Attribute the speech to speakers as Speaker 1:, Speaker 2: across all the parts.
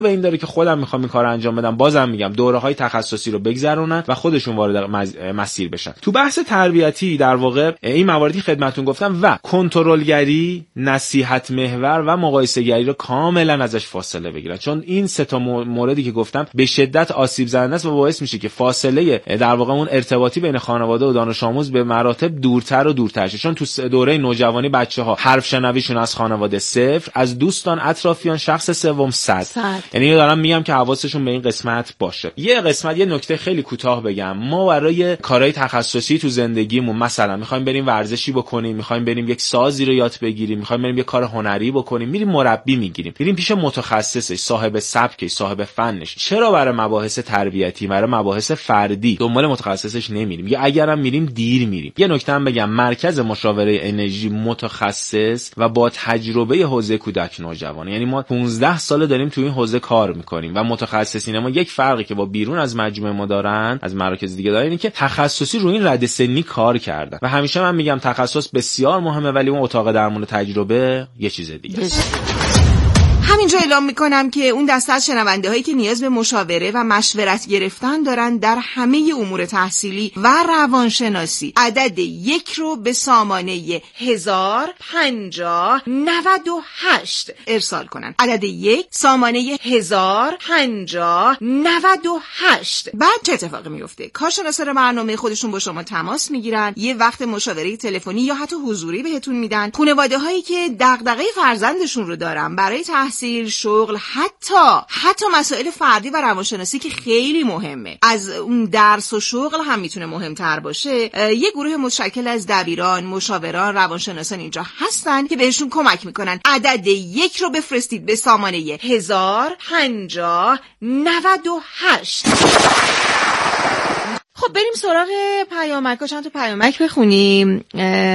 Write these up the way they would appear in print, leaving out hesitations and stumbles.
Speaker 1: به این داره که خودم میخوام این کارو انجام بدم، بازم میگم دوره‌های تخصصی رو بگذرونن و خودشون وارد مسیر بشن. تو بحث تربیتی در واقع این مواردی خدمتتون گفتم و کنترلگری، نصیحت محور و مقایسه‌گری رو کاملا ازش فاصله بگیرن، چون این سه تا موردی که گفتم به شدت آسیب زننده است و باعث میشه که فاصله در واقع اون ارتباطی بین خانواده و دانش آموز به مراتب دورتر و دورتر شه. چون تو دوره نوجوانی بچه‌ها حرف شنویشون از خانواده 0، از دوستان اطرافیان شخص سوم 100. یعنی دارم میگم که حواسشون به این قسمت باشه. یه نکته خیلی کوتاه بگم، ما برای کارهای تخصصی تو زندگیمون مثلا میخوایم بریم ورزشی بکنیم، میخوایم بریم یک سازی رو یاد بگیریم، میخوایم بریم یک کار هنری بکنیم، میریم مربی میگیریم، میریم پیش متخصصش، صاحب سبکش، صاحب فنش. چرا برای مباحث تربیتی، برای مباحث فردی دنبال متخصصش نمیریم؟ یا اگرم میریم دیر میریم. یه نکته هم بگم، مرکز مشاوره انرژی متخصص و با تجربه حوزه کودک نوجوان، یعنی ما 15 سال داریم تو این حوزه کار میکنیم و متخصصین ما یک فرقی که با بیرون از مجموعه ما دارن، از مراکز دیگه دارن، اینه که تخصصی رو این رده سنی کار کردن. و همیشه من میگم تخصص بسیار مهمه، ولی اون اتاق درمان تجربه یه چیز دیگه است.
Speaker 2: همینجا اعلام میکنم که اون دسته از شنونده هایی که نیاز به مشاوره و مشورت گرفتن دارن در همه امور تحصیلی و روانشناسی عدد 1 رو به سامانه 105098 ارسال کنن. عدد 1 سامانه 105098. بعد چه اتفاقی میفته؟ کارشناسان برنامه خودشون با شما تماس میگیرن، یه وقت مشاوره تلفنی یا حتی حضوری بهتون میدن. خانواده هایی که دغدغه فرزندشون رو دارن برای تحصیل، شغل، حتی مسائل فردی و روانشناسی که خیلی مهمه، از اون درس و شغل هم میتونه مهمتر باشه، یه گروه متشکل از دبیران، مشاوران، روانشناسان اینجا هستن که بهشون کمک میکنن. عدد 1 رو بفرستید به سامانه 105098. خب بریم سراغ پیامک‌ها، چند تا پیامک بخونیم.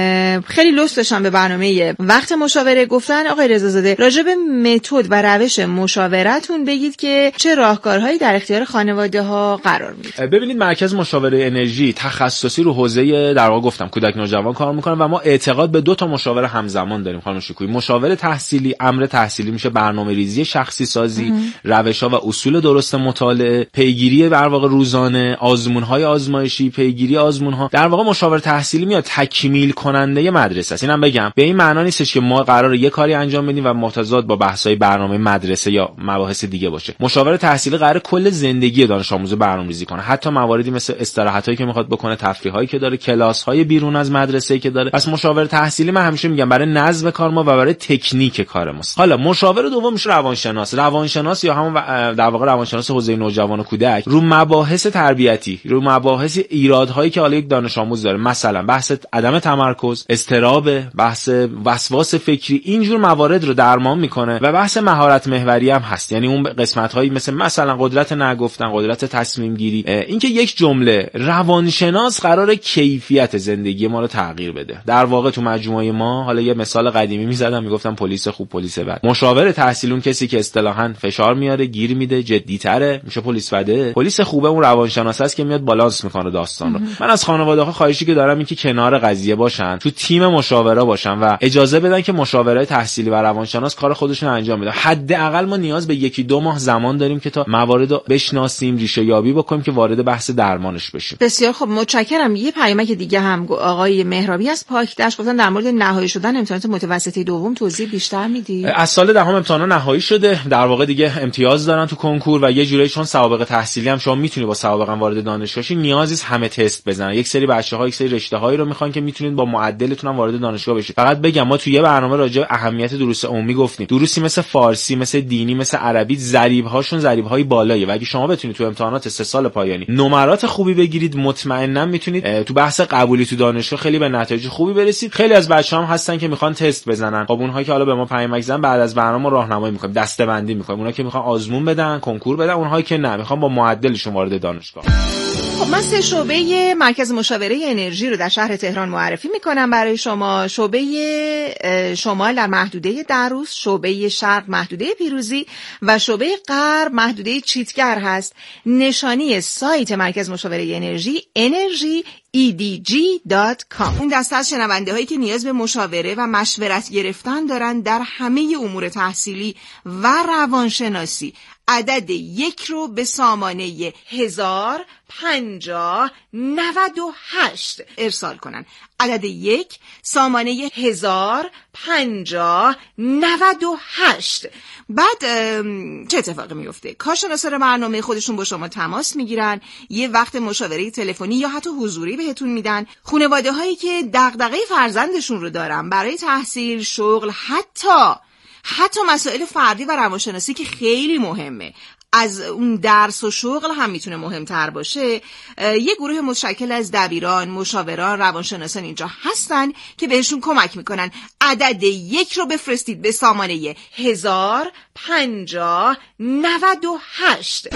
Speaker 2: خیلی لطف داشتم به برنامه وقت مشاوره. گفتن آقای رضازاده راجع به متد و روش مشاورتون بگید که چه راهکارهایی در اختیار خانواده‌ها قرار میده.
Speaker 1: ببینید مرکز مشاوره انرژی تخصصی رو حوزه در واقع گفتم کودک نوجوان کار میکنه و ما اعتقاد به 2 تا مشاوره همزمان داریم. خانم شکویی، مشاوره تحصیلی، امر تحصیلی میشه برنامه‌ریزی شخصی سازی، روش‌ها و اصول درست مطالعه، پیگیری در واقع روزانه، آزمون‌های آزمایشی، پیگیری آزمون‌ها. در واقع مشاور تحصیلی میاد تکمیل کننده مدرسه است. اینم بگم به این معنا نیستش که ما قراره یه کاری انجام بدیم و متضاد با بحث‌های برنامه مدرسه یا مباحث دیگه باشه. مشاور تحصیلی قراره کل زندگی دانش آموز برنامه‌ریزی کنه، حتی مواردی مثل استراحتایی که میخواد بکنه، تفریحایی که داره، کلاس‌های بیرون از مدرسه‌ای که داره. پس مشاور تحصیلی من همیشه میگم برای نظم کار ما و برای تکنیک کار ماست. حالا مشاور دوم میشه روانشناس یا همون در واقع روانشناس حوزه نوجوان و کودک، رو مباحث تربیتی، رو مباحث ایرادهایی که حالا یک دانش آموز داره، مثلا بحث عدم تمرکز، اضطراب، بحث وسواس فکری، اینجور موارد رو درمان میکنه و بحث مهارت محوری هم هست. یعنی اون قسمت‌هایی مثلا قدرت نگفتن، قدرت تصمیم گیری. اینکه یک جمله روانشناس قراره کیفیت زندگی ما رو تغییر بده. در واقع تو مجموعه ما، حالا یه مثال قدیمی میزدم، میگفتم پلیس خوب پلیس بد. مشاور تحصیلی اون کسی که اصطلاحاً فشار میاره، گیر میده، جدی‌تره، میشه پلیس بده. پلیس خوبه اون روانشناس است که میاد بالانس میکنه داستان رو. من از خانواده‌ها خواهشی که دارم این که کنار قضیه باشن، تو تیم مشاوره باشن و اجازه بدن که مشاوره تحصیلی و روانشناس کار خودشون رو انجام بدن. حداقل ما نیاز به 1-2 ماه زمان داریم که تا موارد رو بشناسیم، ریشه یابی بکنیم که وارد بحث درمانش بشیم.
Speaker 2: بسیار خب، متشکرم. یه پیامک دیگه هم آقای مهرابی از پاکدشت گفتن در مورد نهایی شدن امتحانات متوسطه دوم توضیح بیشتر میدی؟
Speaker 1: از سال دهم امتحانات نهایی شده، در واقع دیگه امتیاز دارن تو کنکور و یه جوری چون سوابق تحصیلی هم شما میتونی با سوابق وارد دانشگاه شی، نیازی همه تست بزنن. یک سری بچه‌ها یک سری رشته‌هایی رو میخوان که میتونید با معدلتون هم وارد دانشگاه بشید. فقط بگم ما توی یه برنامه راجع به اهمیت دروس عمومی گفتیم. دروسی مثل فارسی، مثل دینی، مثل عربی ضریب‌هاشون ضریب‌های بالاییه و اگه شما بتونید تو امتحانات 3 سال پایانی نمرات خوبی بگیرید، مطمئنا میتونید تو بحث قبولی تو دانشگاه خیلی به نتایج خوبی برسید. خیلی از بچه‌ها هم هستن که میخوان تست بزنن. خب اونهایی که حالا به ما پیامک زدن بعد از برنامه راهنمایی می‌کنیم، دسته‌بندی می‌کنیم. اونها که میخوان آزمون بدن، کنکور بدن، اونهایی که نه میخوان با معدلشون وارد دانشگاه.
Speaker 2: خب من 3 شعبه مرکز مشاوره انرژی رو در شهر تهران معرفی میکنم برای شما. شعبه شمال در محدوده دروس، شعبه شرق محدوده پیروزی و شعبه غرب محدوده چیتگر هست. نشانی سایت مرکز مشاوره انرژی edg.com. اون دسته از شنونده هایی که نیاز به مشاوره و مشورت گرفتن دارن در همه امور تحصیلی و روانشناسی عدد 1 رو به سامانه 105098 ارسال کنن. عدد 1 سامانه 105098. بعد چه اتفاقی میفته؟ کارشناسان برنامه خودشون با شما تماس میگیرن، یه وقت مشاوره تلفنی یا حتی حضوری بهتون میدن. خانواده هایی که دغدغه فرزندشون رو دارن برای تحصیل، شغل، حتی مسائل فردی و روانشناسی که خیلی مهمه، از اون درس و شغل هم میتونه مهمتر باشه، یه گروه متشکل از دبیران، مشاوران، روانشناسان اینجا هستن که بهشون کمک میکنن. عدد 1 رو بفرستید به سامانه 105098.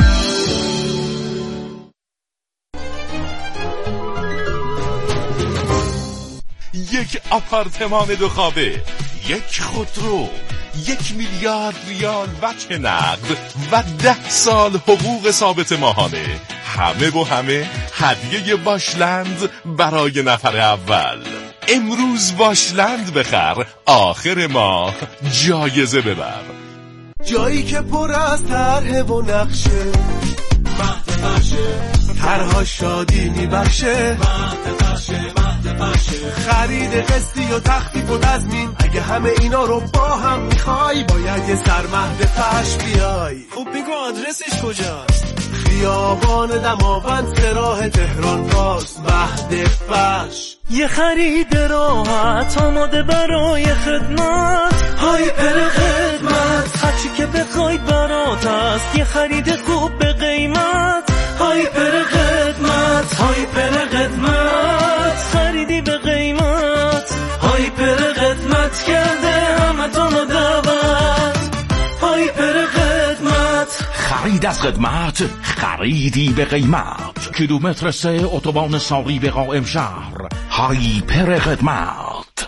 Speaker 3: یک آپارتمان 2 خوابه، یک خودرو، 1 میلیارد ریال وجه نقد و 10 سال حقوق ثابت ماهانه. همه با همه هدیه واشلند برای نفر اول. امروز واشلند بخر، آخر ماه جایزه ببر.
Speaker 4: جایی که پر از طرح و نقشه، مهد بخشه، طرها شادی میبخشه، مهد بخشه. خرید قسطی و تخفیف و تضمین، اگه همه اینا رو با هم میخوای باید یه سر مهد فش بیای. خب بگو آدرسش کجاست؟ خیابان دماوند سراح تهران راست، مهد فش. یه خرید راحت آماده برای خدمت، هایپر خدمت، هرچی که بخواید برات هست. یه خرید خوب به قیمت، هایپر خدمت، هایپر خدمت، خریدی به قیمت، هایپر خدمت کرده همتون دعوت، هایپر خدمت.
Speaker 5: خرید از خدمت، خریدی به قیمت. کیلومتر 3 اتوبان ساری به قائم شهر، هایپر خدمت.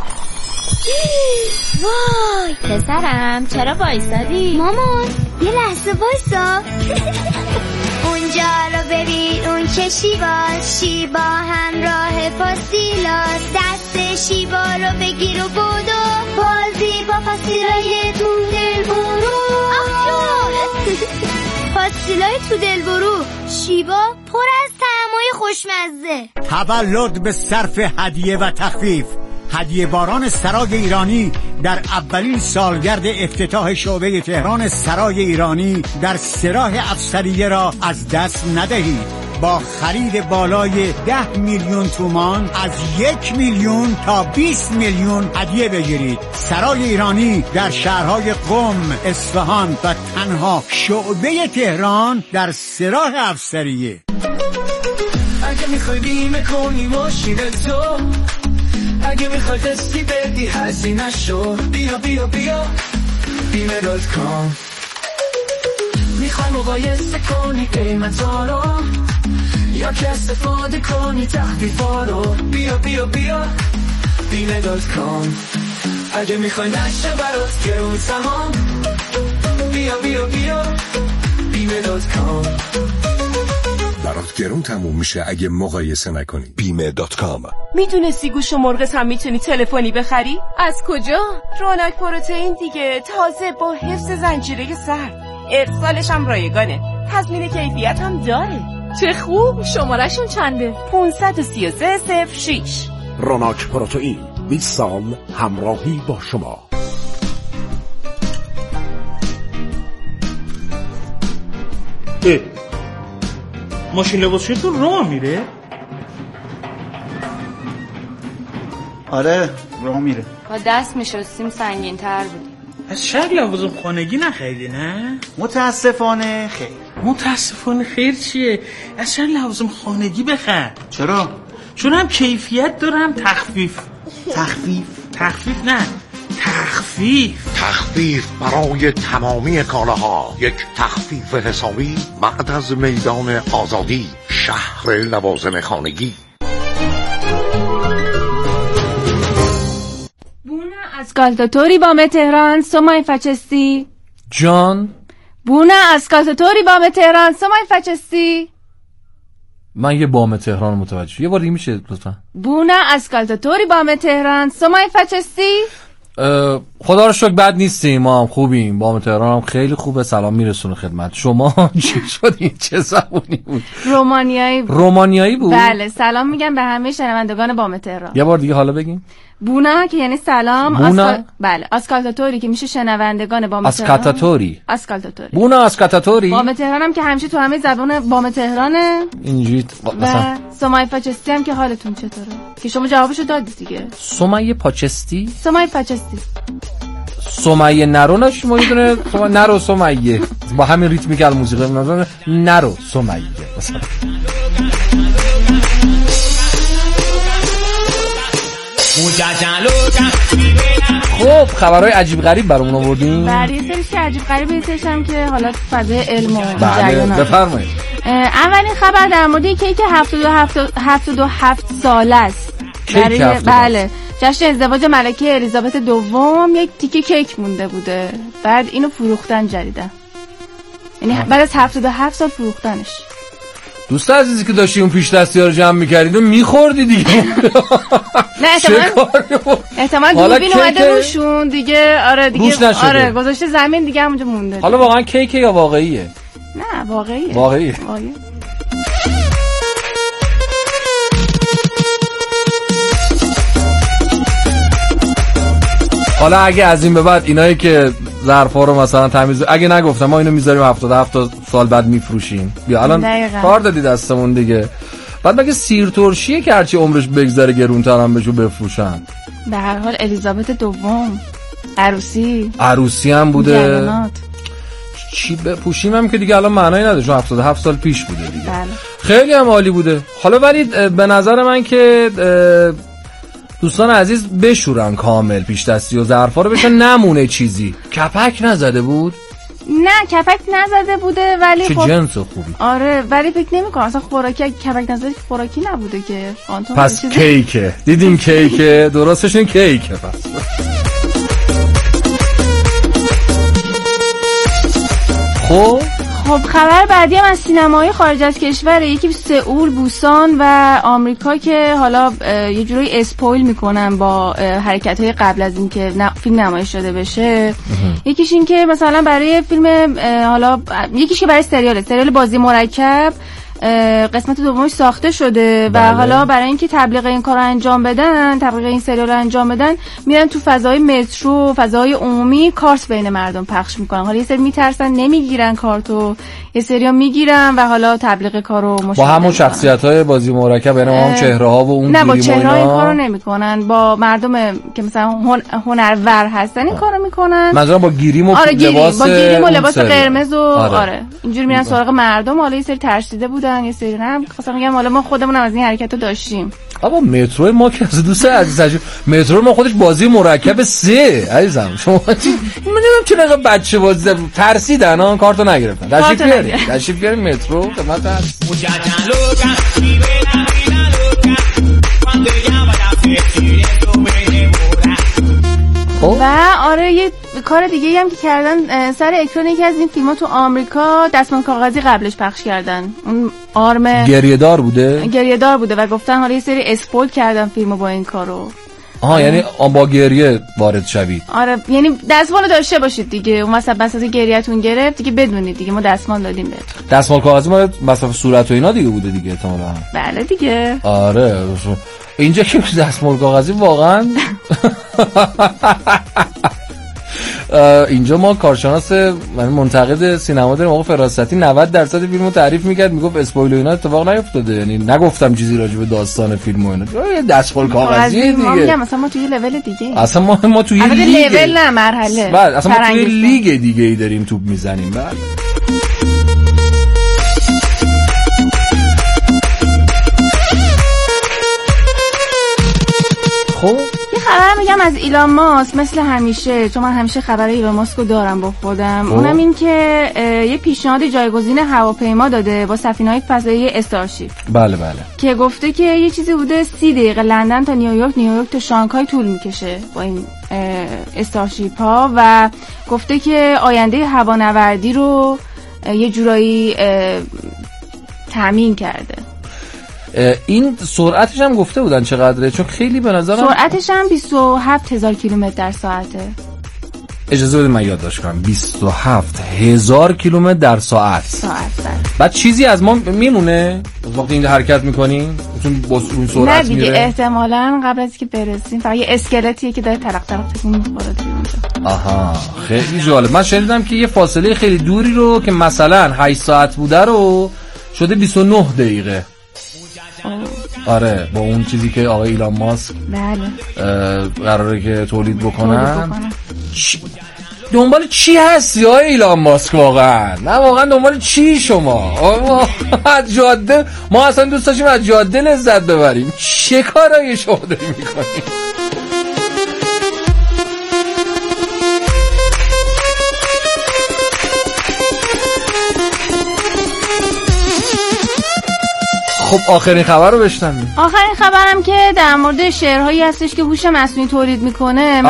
Speaker 6: وای پسرم چرا وایسادی؟ مامان یه لحظه وایسا. اونجا رو ببین، اون که شیبا همراه پاستیلاس. دست شیبا رو بگیر و بودو بازی با پاستیلای تو دل برو. پاستیلای تو دل برو، شیبا پر از طعمای خوشمزه.
Speaker 7: تولد به صرف هدیه و تخفیف. هدیه باران سرای ایرانی در اولین سالگرد افتتاح شعبه تهران سرای ایرانی در سراح افسریه را از دست ندهید. با خرید بالای 10 میلیون تومان از 1 میلیون تا 20 میلیون هدیه بگیرید. سرای ایرانی در شهرهای قم، اصفهان و تنها شعبه تهران در سراح افسریه.
Speaker 4: اگه میخوای بیمه کنی ماشین تو، اگه میخوای قسطی بدی هزینه شو، بیا بیمه.com. میخوای مقایسه کنی قیمتا رو یا که استفاده کنی تخفیفا رو، بیا بیمه.com. اگه میخوای نشه برات گرون سهام، بیا بیمه.com.
Speaker 8: برات گرون تموم میشه اگه مقایسه نکنی. بیمه.com.
Speaker 9: میدونستی گوشت و مرغ هم میتونی تلفنی بخری؟ از کجا؟ روناک پروتئین دیگه، تازه با حفظ زنجیره سرد، ارسالش هم رایگانه، تضمین کیفیت هم داره. چه خوب. شماره‌شون چنده؟ 53306.
Speaker 10: روناک پروتئین، 20 سال همراهی با شما.
Speaker 11: ماشین لباسشویتون راه میره؟
Speaker 12: آره راه میره.
Speaker 13: با دست میشستیم سنگین تر بودیم.
Speaker 11: از شاید لوازم خانگی نخریدی نه؟
Speaker 12: متاسفانه خیر.
Speaker 11: متاسفانه خیر چیه؟ از شاید لوازم خانگی بخر.
Speaker 12: چرا؟
Speaker 11: چون هم کیفیت داره هم تخفیف.
Speaker 12: تخفیف
Speaker 11: نه،
Speaker 5: تخفیف برای تمامی کالاها. یک تخفیف حسابی بعد از میدان آزادی، شهر لوازم خانگی.
Speaker 13: Bună ascultătorii Bame Tehran, să mai faceți?
Speaker 1: جان.
Speaker 13: Bună ascultătorii Bame Tehran, să mai faceți?
Speaker 14: من یه بام تهران متوجه. یه بار دیگه میشه لطفا؟
Speaker 13: Bună ascultătorii بام تهران سمای فچستی؟
Speaker 14: خدا رو شکر بد نیستیم، ما هم خوبیم. بام تهران هم خیلی خوبه، سلام میرسونه خدمت شما. چی شد این چه زبونی بود؟ رومانیایی بود.
Speaker 13: بله سلام میگم به همه شنوندگان بام تهران.
Speaker 14: یه بار دیگه حالا بگیم.
Speaker 13: بونا که یعنی سلام، بله اسکالتاتوری که میشه شنوندگان بام تهران. اسکالتاتوری.
Speaker 14: بونا اسکالتاتوری.
Speaker 13: بام تهران هم که همیشه تو همه زبان بام تهرانه.
Speaker 14: اینجوری
Speaker 13: مثلا سمای فچستی هم که حالتون چطوره؟ که شما جوابشو دادید دیگه.
Speaker 14: سمای پاچستی؟
Speaker 13: سمای فچستی.
Speaker 14: سمیه نرو نش ما میدونه نرو سمیه با همین ریتمی که موسیقی میذاره نرو سمیه مثلا. خب خبرهای عجیب غریب برامون آوردین.
Speaker 13: بله یه سریش که عجیب غریب، یه سریش هم که حالا فضای علم و
Speaker 14: جریان. بفرمایید.
Speaker 13: اولین خبر در مورد کیک 77 ساله است. بله جشن ازدواج ملکه الیزابت دوم یک تیکه کیک مونده بوده، بعد اینو فروختن جدیدن، یعنی بعد از 77 سال فروختنش.
Speaker 14: دوست عزیزی که داشتی اون پیش دستی ها رو جمع میکردید و میخوردی دیگه.
Speaker 13: نه احتمال دوربین اومده روشون دیگه. آره دیگه آره گذاشته زمین دیگه همونجا مونده.
Speaker 14: حالا واقعا کیکه یا واقعیه؟
Speaker 13: نه واقعیه.
Speaker 14: واقعیه. حالا اگه از این به بعد اینایی که ظرفا رو مثلا تمیز، اگه نگفتم ما اینو میذاریم 77 سال بعد میفروشیم، بیا الان کار دادی دستمون دیگه. بعد مگه سیر ترشیه که هرچی عمرش بگذره گرونتر هم بهشو بفروشن؟
Speaker 13: به هر حال الیزابت دوم
Speaker 14: عروسی هم بوده. چی بپوشیم هم که دیگه الان معنی نداره، چون 77 سال پیش بوده دیگه.
Speaker 13: بله.
Speaker 14: خیلی هم عالی بوده. حالا ولی به نظر من که دوستان عزیز بشورن کامل پیش دستی و ظرفا رو، بشن نمونه چیزی. کپک نزده بود؟
Speaker 13: نه کپک نزده بوده ولی
Speaker 14: چه جنس خوبی.
Speaker 13: آره ولی فکر نمی‌کنم اصلا خوراکی کپک نزده خوراکی نبوده که.
Speaker 14: پس کیکه. دیدین کیکه، درستشون کیکه. پس
Speaker 13: خب خبر بعدی هم از سینمای خارج از کشوره، یکی سئول، بوسان و آمریکا که حالا یه جوری اسپویل میکنن با حرکت‌های قبل از اینکه فیلم نمایش داده بشه. یکیش این که مثلا برای فیلم حالا یکیش که برای سریال بازی مرکب قسمت دومش ساخته شده و حالا برای اینکه تبلیغ این کارو انجام بدن، تبلیغ این سریال رو انجام بدن، میرن تو فضای مترو، فضای عمومی کارت بین مردم پخش میکنن. حالا یه سری میترسن نمیگیرن کارتو، یه سریا میگیرن و حالا تبلیغ کارو
Speaker 14: با همون شخصیت‌های بازی مرکب، یعنی همون چهره‌ها و اون
Speaker 13: نه با چهره‌ها این کارو نمیکنن، با مردم که مثلا هنرور هستن این کارو میکنن.
Speaker 14: مثلا با گیریم و
Speaker 13: لباس قرمز و آره اینجوری میرن سراغ مردم. حالا یه سری ترسیده بودن، یه سری نه، خواستم میگم حالا ما خودمون از این حرکتو داشتیم.
Speaker 14: آقا مترو ما که از دوست عزیز مترو ما خودش بازی مرکب 3 عزیزم. شما نمیدونم چرا اینقدر بچه بازی ترسیدن ها، کارتو نگرفتن. تشریف بیارید مترو خدمت هست.
Speaker 13: و آره یه کار دیگه هم که کردن سر اکران یکی از این فیلم‌ها تو آمریکا، دستمال کاغذی قبلش پخش کردن. اون آرم
Speaker 14: گریه‌دار بوده
Speaker 13: و گفتن حالا یه سری اسپویل کردن فیلمو با این کارو.
Speaker 14: یعنی با گریه وارد شوید.
Speaker 13: آره یعنی دستمال داشته باشید دیگه، اون واسه بس از گریه‌تون گرفت دیگه بدونید دیگه ما دستمال دادیم بهتون.
Speaker 14: دستمال کاغذی مال مصرف صورت و اینا دیگه بوده دیگه احتمالاً.
Speaker 13: بله دیگه.
Speaker 14: آره اینجا که دستمال کاغذی واقعا اینجا ما کارشناس منتقد سینما داریم، آقا فراستی 90% فیلمو تعریف میکرد، میگفت اسپویل و اینا اتفاق نیفتاده، یعنی نگفتم چیزی راجع به داستان فیلم و اینا. یه دستمال کاغذی دیگه.
Speaker 13: ما میگم مثلا ما توی لول دیگه،
Speaker 14: اصلا ما توی لیگ
Speaker 13: لول نه مرحله،
Speaker 14: بعد اصلا ما توی لیگ دیگه ای داریم توپ میزنیم. بعد
Speaker 13: خب یه خبر میگم از ایلان ماسک، مثل همیشه چون من همیشه خبر ایلان ماسک رو دارم با خودم. اونم این که یه پیشنهاد جایگزین هواپیما داده با سفینه‌های فضایی استارشیپ.
Speaker 14: بله
Speaker 13: که گفته که یه چیزی بوده 30 دقیقه لندن تا نیویورک تا شانگهای طول میکشه با این استارشیپ ها، و گفته که آینده هوانوردی رو یه جورایی تامین کرده.
Speaker 14: این سرعتش هم گفته بودن چقدره؟ چون خیلی به نظرم
Speaker 13: سرعتش هم 27000 کیلومتر در ساعته.
Speaker 14: اجازه بدید من یادداشت کنم 27000 کیلومتر در ساعت. بعد چیزی از ما میمونه وقتی این حرکت میکنیم؟ چون با اون سرعت
Speaker 13: میره؟ نه دیگه
Speaker 14: احتمالاً
Speaker 13: قبل از که برسیم فقط یه اسکلتیه که داره تلق تکون میخوره.
Speaker 14: آها خیلی جالب. من شنیدم که یه فاصله خیلی دوری رو که مثلا 8 ساعت بوده رو شده 29 دقیقه. آره با اون چیزی که آقای ایلان ماسک قراره که تولید بکنن. دنبال چی هستی آقای ایلان ماسک واقعا؟ نه واقعا دنبال چی شما؟ از جاده ما اصلا دوست داشتیم از جاده لذت ببریم. چه کارایی شما داری میکنی؟ خب آخرین خبر رو بشنویم.
Speaker 13: آخرین خبرم که در مورد شعرهایی هستش که هوش مصنوعی تولید میکنه.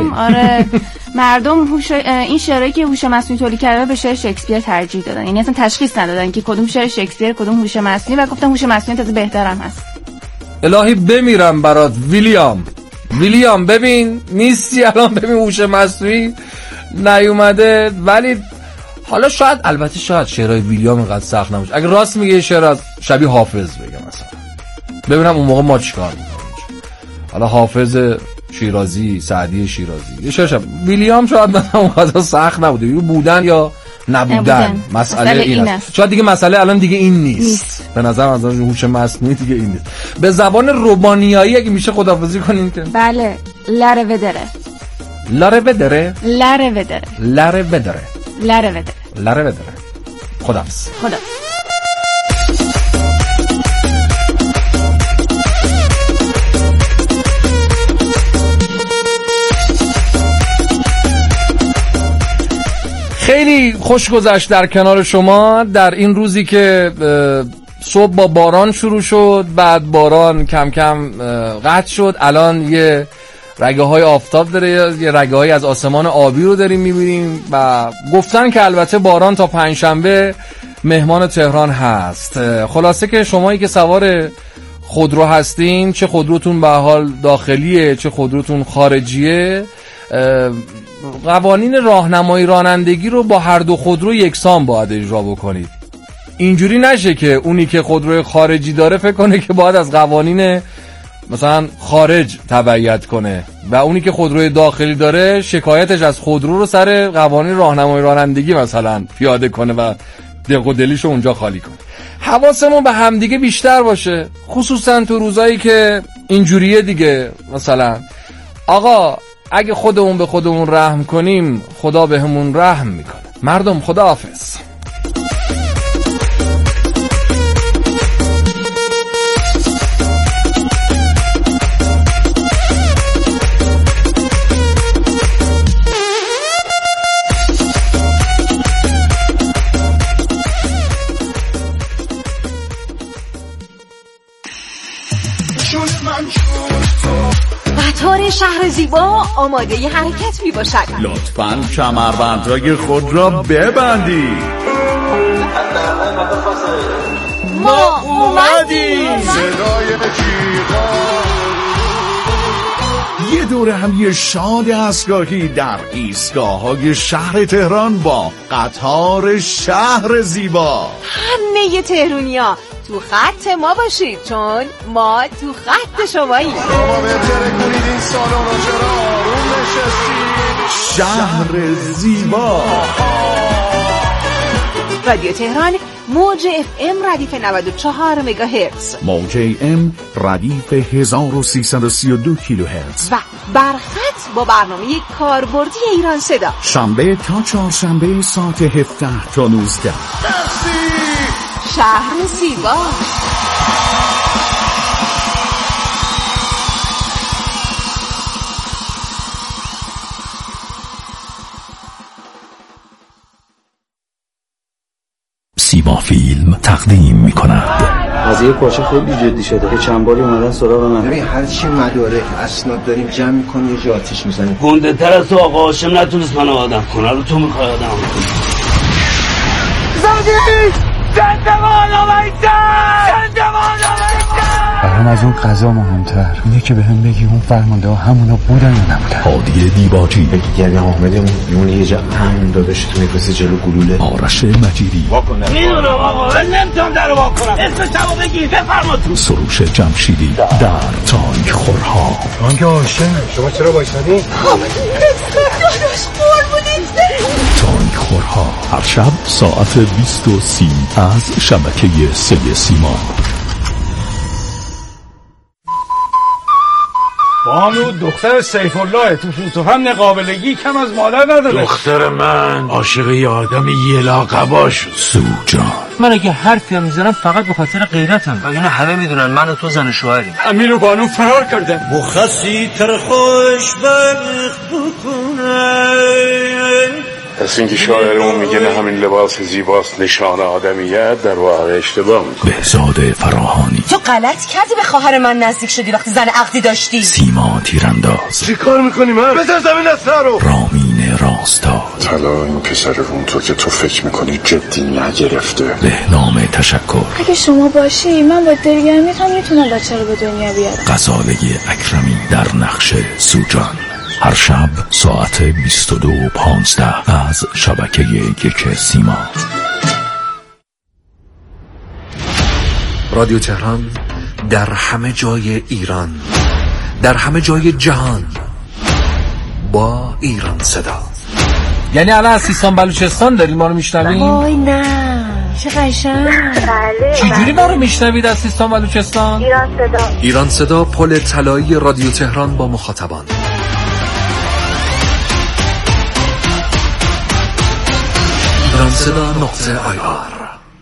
Speaker 13: مردم این شعرهایی که هوش مصنوعی تولید کرده به شعر شکسپیر ترجیح دادن. یعنی اصلا تشخیص ندادن که کدوم شعر شکسپیر کدوم هوش مصنوعی و گفتن هوش مصنوعی تازه بهترم هست.
Speaker 14: الهی بمیرم برات ویلیام ببین نیستی الان، ببین هوش مصنوعی نیومده. ولی حالا شاید شعرهای ویلیام اینقدر سخت نباشه. اگه راست میگه شعر از شبیه حافظ بگم مثلا، ببینم اون موقع ما چیکار میکنیم. حالا حافظ شیرازی، سعدی شیرازی، یه شعر ویلیام شاید مثلا اونقدر سخت نبوده، بودن یا نبودن. مسئله این است. شاید دیگه مسئله الان دیگه این نیست. به نظر از هوش مصنوعی دیگه این نیست. به زبان رومانیایی اگه میشه خداحافظی کنین که
Speaker 13: بله
Speaker 14: لره بدره. خداحافظ. خیلی خوش گذشت در کنار شما در این روزی که صبح با باران شروع شد، بعد باران کم کم قطع شد، الان یه رگه های آفتاب داره، یه رگه های از آسمان آبی رو داریم میبینیم و گفتن که البته باران تا پنجشنبه مهمان تهران هست. خلاصه که شمایی که سوار خودرو هستین، چه خودروتون به حال داخلیه چه خودروتون خارجیه، قوانین راهنمایی رانندگی رو با هر دو خودرو یکسان باید اجرا بکنید. اینجوری نشه که اونی که خودروی خارجی داره فکر کنه که باید از قوانین مثلا خارج تبعیت کنه و اونی که خودروی داخلی داره شکایتش از خودرو رو سر قوانین راهنمایی رانندگی مثلا پیاده کنه و دق و دلیشو اونجا خالی کنه. حواسمون به همدیگه بیشتر باشه، خصوصا تو روزایی که اینجوریه دیگه. مثلا آقا اگه خودمون به خودمون رحم کنیم خدا بهمون رحم میکنه. مردم خداحافظ.
Speaker 2: قطار شهر زیبا آماده ی حرکت می باشد.
Speaker 5: لطفاً کمربندهای خود را ببندید.
Speaker 2: ما اومدیم.
Speaker 5: صدای جیغا یه دوره همی شاد اسگاهی در ایستگاه‌های شهر تهران با قطار شهر زیبا.
Speaker 2: همه تهرونیا تو خط ما باشید چون ما تو خط شماییم.
Speaker 5: شما بهتره کنید این سالن رو چرا آروم نشستید. شهر زیبا.
Speaker 2: رادیو تهران موج FM ردیف 94 مگاهرتز،
Speaker 5: موج AM ردیف 1332 کیلوهرتز
Speaker 2: و برخط با برنامه کاربردی ایران صدا،
Speaker 5: شنبه تا چهارشنبه ساعت 17 تا 19.
Speaker 2: شهر زیبا.
Speaker 5: سیما فیلم تقدیم می‌کند.
Speaker 15: قضیه پاشه خیلی جدی شده که چند باری اومدن سراغ من.
Speaker 16: ببین هر چی مدارک اسناد داریم جمع می‌کنی یه جا آتیش می‌زنی.
Speaker 17: گنده تر از تو آقا هاشم نتونست منو آدم کنه، رو تو می‌خوای آدم کنی.
Speaker 4: زندگی زندگان آمیدن زندگان آمیدن.
Speaker 7: برام از اون قضا مهمتر اینه که بهم بگی اون فرمانده ها همونا بودن یا نبودن.
Speaker 5: هادی دیباجی
Speaker 16: بگی گردی حامدمون میمونه یه جا همون داداش تو میفرستی جلو گلوله.
Speaker 5: آرش مجیدی
Speaker 17: میدونم آقا من نمیتونم درو واکنم اسمشو بگی بفرما تو.
Speaker 5: سروش جمشیدی در تای خورها.
Speaker 7: من که عاشقم. شما چرا وایسادین؟
Speaker 6: حامد داداش قربونت
Speaker 5: تای خورها هر شب ساعت 20:30 از شبکه 3 سیما.
Speaker 18: بانو دختر سیف الله تو هم نقابلگی کم از مادر نداره.
Speaker 5: دختر من عاشق یه آدم یه لاقبا شد. سوجان
Speaker 11: من اگه حرفی هم میزنم فقط به خاطر غیرتم. وگرنه همه میدونن من و تو زن شوهریم.
Speaker 18: امیر و بانو فرار کردن.
Speaker 4: مخصی تر خوشبخت بکنه.
Speaker 19: پس اینکه شاعرمون میگه نه همین لباس زیباست نشانه آدمیت، در واقع اشتباه میکنه.
Speaker 5: بهزاد فراهانی
Speaker 9: تو غلط کردی به خواهر من نزدیک شدی وقتی زن عقدی داشتی.
Speaker 5: سیما تیرانداز
Speaker 19: چی کار میکنی من؟ بذار زمین اصلا رو.
Speaker 5: رامین راستاد
Speaker 19: طلا این پسر رو تو که تو فکر میکنی جدی نگرفته.
Speaker 5: بهنام تشکر.
Speaker 13: اگه شما باشی من با دلگرمی هم میتونم بچه رو به دنیا بیارم.
Speaker 5: غزاله اکرمی در نقش سوجان هر شب ساعت 22:15 از شبکه 1 سیما.
Speaker 20: رادیو تهران در همه جای ایران، در همه جای جهان، با ایران صدا.
Speaker 14: یعنی الان از سیستان بلوچستان دارید ما رو میشنوید؟
Speaker 13: وای نه چه قشنگ.
Speaker 14: چجوری ما رو میشنوید از سیستان بلوچستان؟
Speaker 13: ایران صدا.
Speaker 20: ایران صدا پل طلایی رادیو تهران با مخاطبان. ایرانصدا.ir.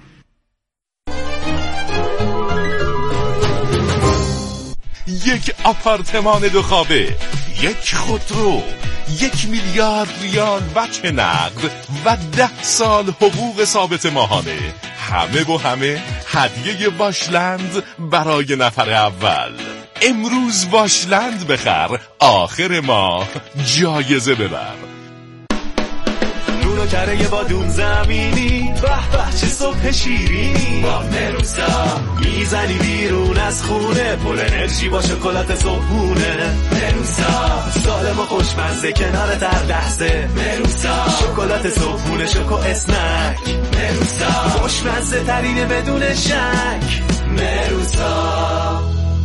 Speaker 3: یک آپارتمان 2 خوابه، یک خودرو، 1 میلیارد ریال وجه نقد و 10 سال حقوق ثابت ماهانه. همه با همه هدیه واشلند برای نفر اول. امروز واشلند بخر، آخر ماه جایزه ببر.
Speaker 4: نونو کره با دون زمینی، به به چه صبح شیرینی، با مروسا میزنی بیرون از خونه، پر انرژی با شکلات صبحونه. مروسا سالم و خوشمزه کنارت در لحظه. مروسا شکلات صبحونه، شوکو اسنک. مروسا خوشمزه ترینه بدون شک. مروسا.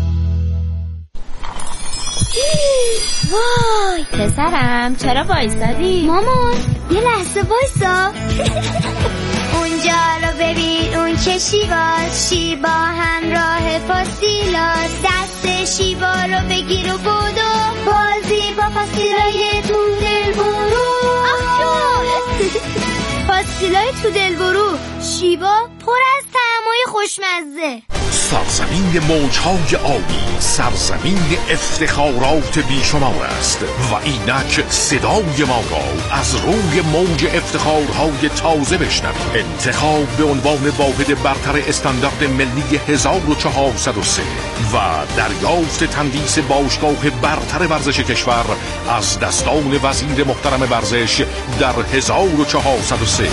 Speaker 6: وای پسرم چرا وایسادی؟
Speaker 21: مامان یه لحظه وایسا. اونجا رو ببین اون چه شیواست، شیبا همراه فاسیلاست. دست شیبا رو بگیر و بودو، بازی با فاسیلای تو دل برو. فاسیلای تو دل برو، شیبا پر از طعمای خوشمزه.
Speaker 5: سرزمین موجهای آبی، سرزمین افتخارات بیشمار است و اینک صدای ما را از روی موج افتخارهای تازه بشنوید. انتخاب به عنوان واحد برتر استاندارد ملی 1403 و دریافت تندیس باشگاه برتر ورزش کشور از دستان وزیر محترم ورزش در 1403.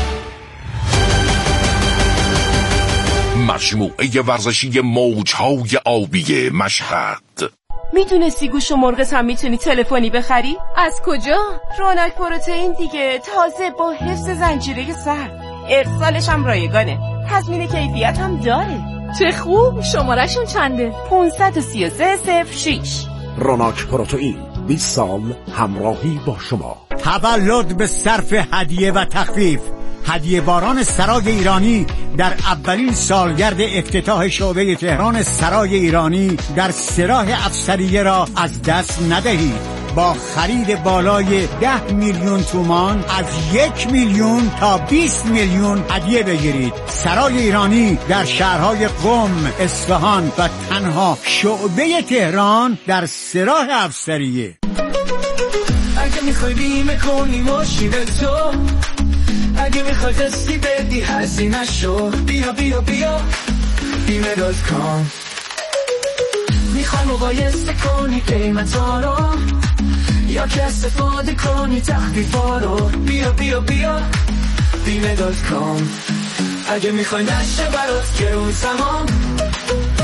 Speaker 5: مجموعه ورزشی موجهای آبی مشهد.
Speaker 9: میدونستی گوش و مرغ هم میتونی تلفنی بخری؟ از کجا؟ رونالد پروتئین دیگه، تازه با حفظ زنجیره سرد. ارسالش هم رایگانه، تضمین کیفیت هم داره.
Speaker 13: چه خوب. شماره‌شون چنده؟
Speaker 9: 53306.
Speaker 10: رونالد پروتئین 20 سال همراهی با شما.
Speaker 7: تولد به صرف هدیه و تخفیف. هدیه باران سرای ایرانی در اولین سالگرد افتتاح شعبه تهران سرای ایرانی در سراح افسریه را از دست ندهید. با خرید بالای 10 میلیون تومان از 1 میلیون تا 20 میلیون هدیه بگیرید. سرای ایرانی در شهرهای قم، اصفهان و تنها شعبه تهران در سراح افسریه.
Speaker 4: اگه میخوای بیمه کنی ماشین تو، اگه میخوای قسطی بدی هزینه شو، بیا بیا بیا بیمه.com. میخوای مقایسه کنی قیمتا رو یا که استفاده کنی تخفیفا رو، بیا بیا بیا بیمه.com. اگه میخوای نشه برات گرون تمام،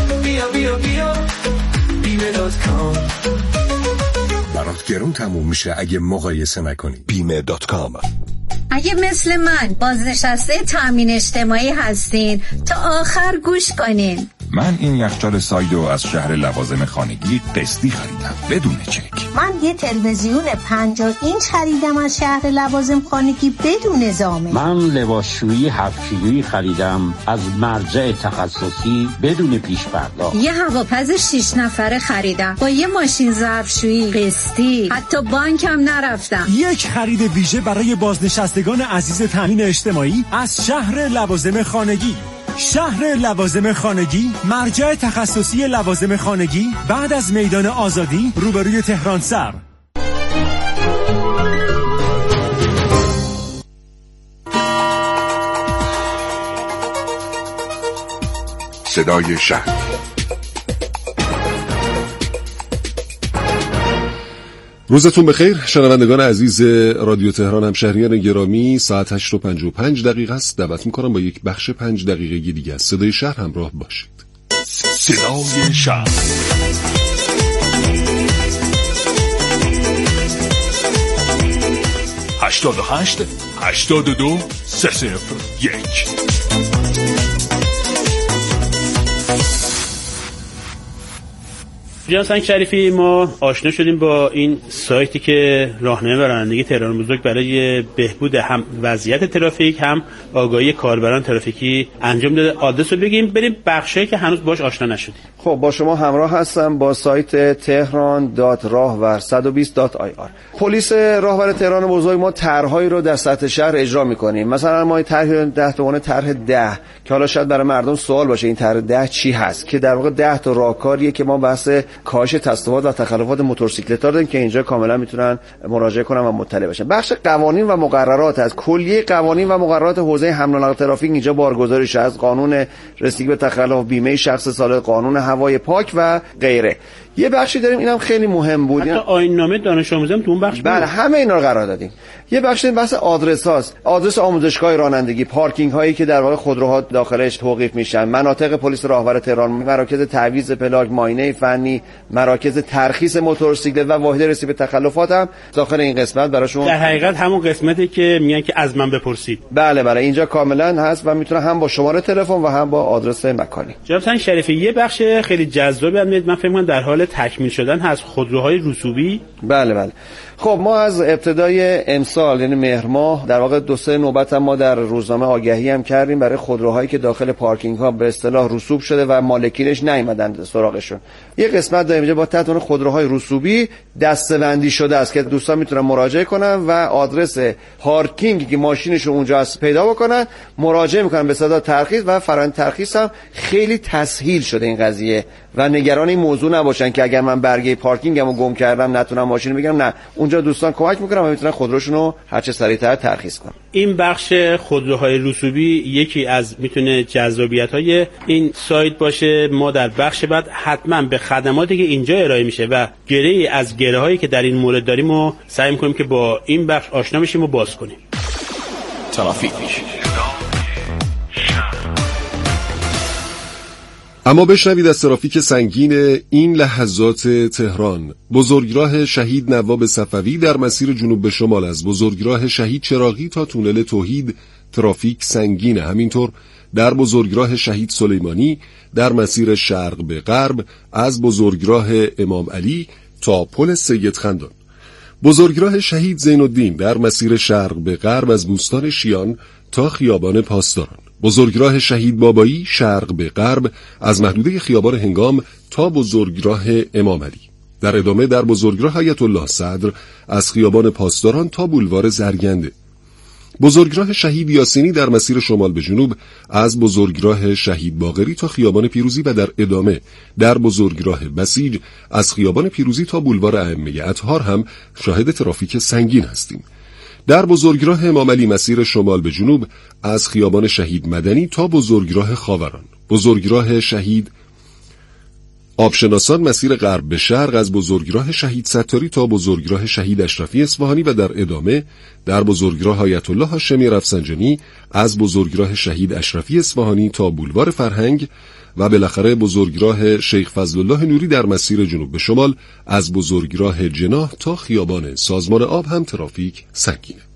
Speaker 4: بیا بیا بیا بیمه.com.
Speaker 5: برات گرون تموم میشه اگه مقایسه نکنی. بیمه.com.
Speaker 8: اگه مثل من بازنشسته تامین اجتماعی هستین تا آخر گوش کنین.
Speaker 22: من این یخچال سایدو از شهر لوازم خانگی قسطی خریدم بدون چک.
Speaker 23: من یه تلویزیون 50 اینچ خریدم از شهر لوازم خانگی بدون زامن.
Speaker 24: من لباسشویی 7 کیلویی خریدم از مرجع تخصصی بدون پیش پرداخت.
Speaker 8: یه هواپز 6 نفره خریدم با یه ماشین ظرفشویی قسطی، حتی بانکم نرفتم.
Speaker 25: یک خرید ویژه برای بازنشستگان عزیز تامین اجتماعی از شهر لوازم خانگی. شهر لوازم خانگی، مرجع تخصصی لوازم خانگی بعد از میدان آزادی روبروی تهران سر.
Speaker 5: صدای شهر. روزتون بخیر شنوندگان عزیز رادیو تهران، همشهریان گرامی. ساعت 8:55 است. دعوت میکنم با یک بخش 5 دقیقه دیگه از صدای شهر همراه باشید.
Speaker 3: صدای شهر. هشتاد 82 301.
Speaker 26: جناب سنگ شریفی، ما آشنا شدیم با این سایتی که راهنمای رانندگی تهران بزرگ برای بهبود هم وضعیت ترافیک هم آگاهی کاربران ترافیکی انجام داده. آدرس رو بگیم بریم بخشایی که هنوز باش آشنا نشدیم.
Speaker 16: خب با شما همراه هستم با سایت tehran.rahvar120.ir. پلیس راهور تهران بزرگ ما طرحهایی رو در سطح شهر اجرا می‌کنیم. مثلا ما طرح 10 تا طرح 10 که حالا شاید برای مردم سوال باشه این طرح 10 چی هست، که در واقع 10 تا راهکاریه که ما بحث کاهش تصادفات و تخلفات موتورسیکلت‌ها داریم که اینجا کاملا میتونن مراجعه کنن و مطلع بشن. بخش قوانین و مقررات از کلیه قوانین و مقررات حوزه حمل و نقل ترافیک اینجا بارگذاری شده، از قانون رسیدگی به تخلف، بیمه شخص صالح، قانون هوای پاک و غیره. یه بخشی داریم اینم خیلی مهم بود،
Speaker 26: حتی آیین‌نامه دانش آموزی تو اون بخش
Speaker 16: بله همه اینا رو قرار دادیم. یه بخشی بحث آدرس هاست، آدرس آموزشگاه رانندگی، پارکینگ هایی که در واقع خودروها داخلش توقیف میشن، مناطق پلیس راهور تهران، مراکز تعویض پلاک، معاینه فنی، مراکز ترخیص موتورسیکلت و واحد رسیدگی به تخلفات هم داخل این قسمت براشون.
Speaker 26: در حقیقت همون قسمتی که میگن که از من بپرسید.
Speaker 16: بله اینجا کاملا هست و میتونه هم با شماره تلفن و هم با آدرس مکانی.
Speaker 26: جناب سنگ شریفی، یه بخش خیلی جذابی من فکر کنم در حال تکمیل شدن هست، خودروهای رسوبی.
Speaker 16: بله خب ما از ابتدای امسال یعنی مهر ماه در واقع 2-3 نوبت هم ما در روزنامه آگهی هم کردیم برای خودروهایی که داخل پارکینگ ها به اصطلاح رسوب شده و مالکینش نیومدن سراغشون. یه قسمت داریم اینجا با تحت عنوان خودروهای رسوبی دسته‌بندی شده است که دوستان میتونن مراجعه کنن و آدرس پارکینگی که ماشینشون اونجا هست پیدا بکنن، مراجعه میکنن به صدا ترخیص و فرآیند ترخیص هم خیلی تسهیل شده این قضیه و نگران این موضوع نباشن که اگر من برگه پارکینگمو گم کردم نتونم ماشین بگیرم. نه، اونجا دوستان کمک میکنن و میتونن خودروشون رو هر چه سریعتر ترخیص کنن.
Speaker 26: این بخش خودروهای رسوبی یکی از میتونه جذابیت‌های این سایت باشه. ما در بخش بعد حتما به خدماتی که اینجا ارائه میشه و گره‌ای از گره‌هایی که در این مورد داریم و سعی می‌کنیم که با این بخش آشنا بشیم و باز کنیم.
Speaker 3: ترافیک.
Speaker 5: اما بشنوید از ترافیک سنگین این لحظات تهران. بزرگراه شهید نواب صفوی در مسیر جنوب به شمال از بزرگراه شهید چراغی تا تونل توحید ترافیک سنگینه. همینطور در بزرگراه شهید سلیمانی در مسیر شرق به غرب از بزرگراه امام علی تا پل سید خندان. بزرگراه شهید زین الدین در مسیر شرق به غرب از بوستان شیان تا خیابان پاسداران. بزرگراه شهید بابایی شرق به غرب از محدوده خیابان هنگام تا بزرگراه امام علی. در ادامه در بزرگراه آیت الله صدر از خیابان پاسداران تا بولوار زرگنده. بزرگراه شهید یاسینی در مسیر شمال به جنوب از بزرگراه شهید باقری تا خیابان پیروزی و در ادامه در بزرگراه بسیج از خیابان پیروزی تا بولوار ائمه اطهار هم شاهد ترافیک سنگین هستیم. در بزرگراه امام علی مسیر شمال به جنوب از خیابان شهید مدنی تا بزرگراه خاوران. بزرگراه شهید
Speaker 1: آبشناسان مسیر غرب به شرق از بزرگراه شهید ستاری تا بزرگراه شهید اشرفی اصفهانی و در ادامه در بزرگراه آیت الله هاشمی رفسنجانی از بزرگراه شهید اشرفی اصفهانی تا بولوار فرهنگ و بالاخره بزرگراه شیخ فضل الله نوری در مسیر جنوب به شمال از بزرگراه جناح تا خیابان سازمان آب هم ترافیک سنگینه.